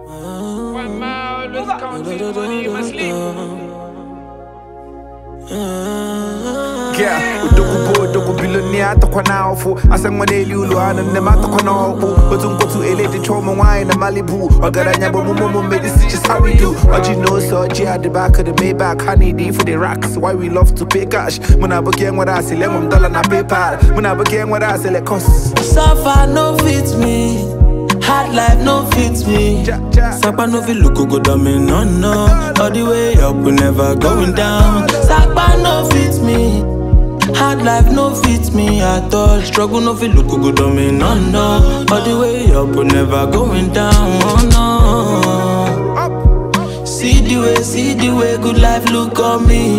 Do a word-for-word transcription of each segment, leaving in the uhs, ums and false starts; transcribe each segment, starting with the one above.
One man always counting money, you must sleep. Yeah, udoku bo udoku billionaire to kwana ofo asengwane liulu ana ne mata kwana ofo otunko to elete choma wine na Malibu ogaranya bo mumo medicine just how we do what you know so G at the back of the Maybach honey D for the racks why we love to pay cash muna boken what I say lemon dollar na PayPal muna boken what I say let cost suffer no fit me hard life no fit me Sakpa no fit look good on me no no all the way up we never going down Sakpa no fit me hard life no fit me at all. Struggle no feel look good on me, no no. All the way up, we never going down, oh no. See the way, see the way, good life look on me.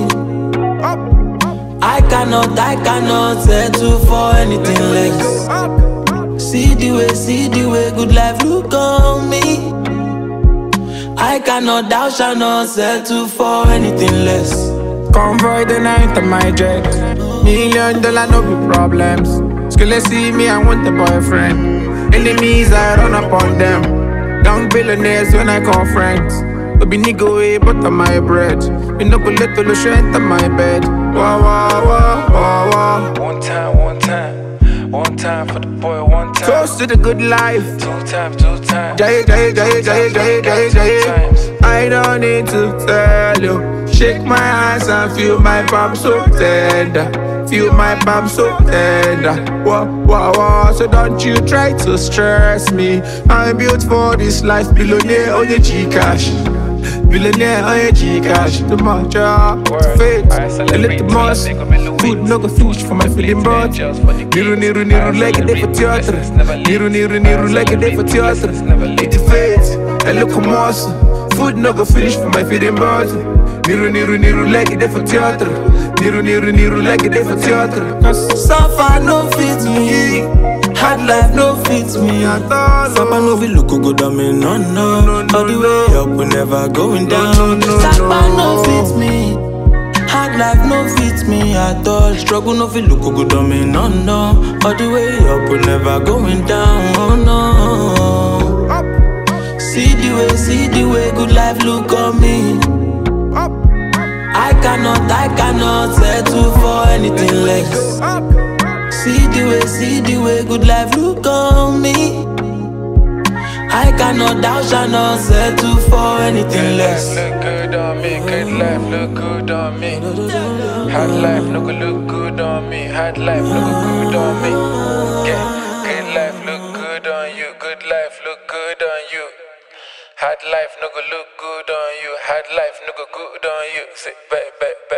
I cannot, I cannot settle for anything less. See the way, see the way, good life look on me. I cannot, thou shall not settle for anything less. Convoy the night of my jet. Million dollar no be problems. Skille see me, I want a boyfriend. Enemies, I run up on them. Young billionaires when I call friends. But be nigga way, but on my bread. You know go let the strength on my bed. Wah wah wah wah wah. One time, one time, one time for the boy, one time. Toast to the good life. Two times, two times. Jay, jay, jay, jay, jay, jay, jay. I don't need to tell you. Shake my hands and feel my palm so tender. Feel my palm so tender. Wah, wah, wah. So don't you try to stress me. I'm built for this life. Billionaire on your G-Cash. Billionaire on your G-Cash. The more job, the faith, a little more. Food no go fish for my feeling brought. Niru, niru, niru, like a day for theater. Niru, niru, niru, like a day for theater. Eat the faith, a little more. Food no go finish for my feeding brought. Niru, niru, niru, like it for theater. Niru, niru, niru, like it for theater. Suffer no fit me, hard life no fit me at all. Suffer no fit look good on me, no no. All the way up, we never going down. Suffer no fit me, hard life no fit me at all. Struggle no fit look good on me, no no. All the way up, we never going down, oh no. See the way, see the way, good life look on me. I cannot, I cannot settle for anything less. See the way, see the way, good life look on me. I cannot, thou shall not settle for anything less. Look good on me, good life look good on me. Hard life no go look good on me. Hard life no go good on me. Yeah, good life look good on you. Good life look good on you. Hard life no go look good on you. Hard life no go good on you. Sit back, back, back.